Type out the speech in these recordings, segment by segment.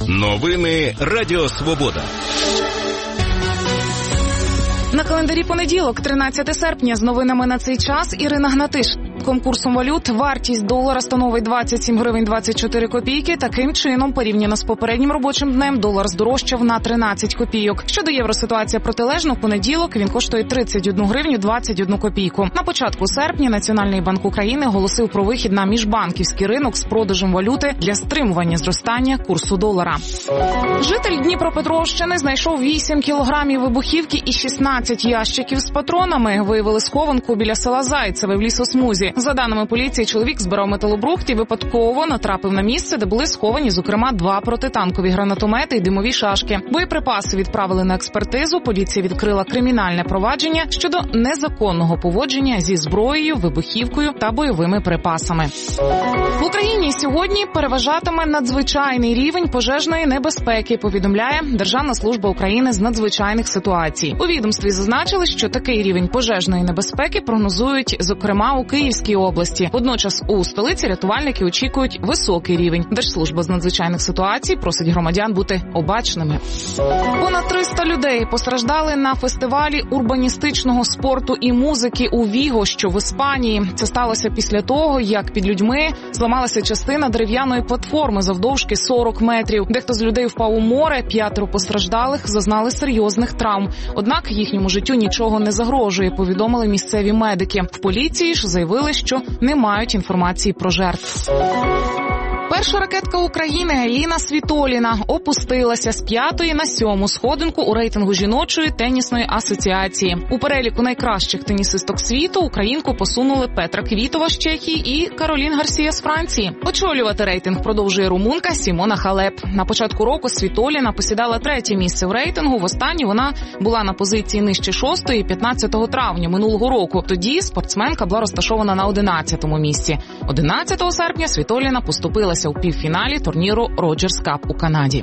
Новини Радіо Свобода. На календарі понеділок, 13 серпня, з новинами на цей час Ірина Гнатиш. Конкурсом валют вартість долара становить 27 гривень 24 копійки. Таким чином, порівняно з попереднім робочим днем, долар здорожчав на 13 копійок. Щодо євро, ситуація протилежна. В понеділок він коштує 31 гривню 21 копійку. На початку серпня Національний банк України оголосив про вихід на міжбанківський ринок з продажем валюти для стримування зростання курсу долара. Житель Дніпропетровщини знайшов 8 кілограмів вибухівки і 16 ящиків з патронами. Виявили схованку біля села Зайцеве в лісосмузі. За даними поліції, чоловік збирав металобрухт і випадково натрапив на місце, де були сховані, зокрема, 2 протитанкові гранатомети і димові шашки. Боєприпаси відправили на експертизу. Поліція відкрила кримінальне провадження щодо незаконного поводження зі зброєю, вибухівкою та бойовими припасами. В Україні сьогодні переважатиме надзвичайний рівень пожежної небезпеки, повідомляє Державна служба України з надзвичайних ситуацій. У відомстві зазначили, що такий рівень пожежної небезпеки прогнозують, зокрема, у Київській області. Водночас у столиці рятувальники очікують високий рівень. Держслужба з надзвичайних ситуацій просить громадян бути обачними. Понад 300 людей постраждали на фестивалі урбаністичного спорту і музики у Віго, що в Іспанії. Це сталося після того, як під людьми зламалася частина дерев'яної платформи завдовжки 40 метрів. Дехто з людей впав у море, 5 постраждалих зазнали серйозних травм. Однак їхньому життю нічого не загрожує, повідомили місцеві медики. В поліції ж заявили, що не мають інформації про жертв. Перша ракетка України Еліна Світоліна опустилася з 5-ї на 7-му сходинку у рейтингу жіночої тенісної асоціації. У переліку найкращих тенісисток світу українку посунули Петра Квітова з Чехії і Каролін Гарсія з Франції. Очолювати рейтинг продовжує румунка Сімона Халеп. На початку року Світоліна посідала 3-є місце в рейтингу. Востаннє вона була на позиції нижче 6-ї 15 травня минулого року. Тоді спортсменка була розташована на 11-му місці. 11 серпня Світоліна поступилася у півфіналі турніру Роджерс Кап у Канаді.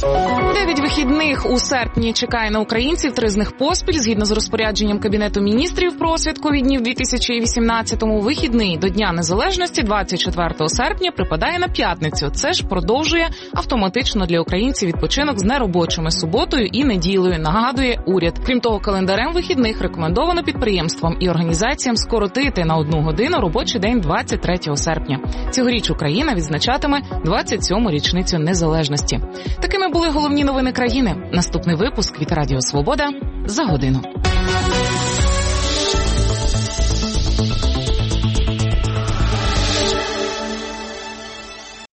9 вихідних у серпні чекає на українців, 3 з них поспіль. Згідно з розпорядженням Кабінету міністрів про святкові дні в 2018-му, вихідний до Дня Незалежності 24 серпня припадає на п'ятницю. Це ж продовжує автоматично для українців відпочинок з неробочими суботою і неділею, нагадує уряд. Крім того, календарем вихідних рекомендовано підприємствам і організаціям скоротити на 1 годину робочий день 23 серпня. Цьогоріч Україна відзначатиме 27-му річницю незалежності. Такими були головні новини країни. Наступний випуск від Радіо Свобода за годину.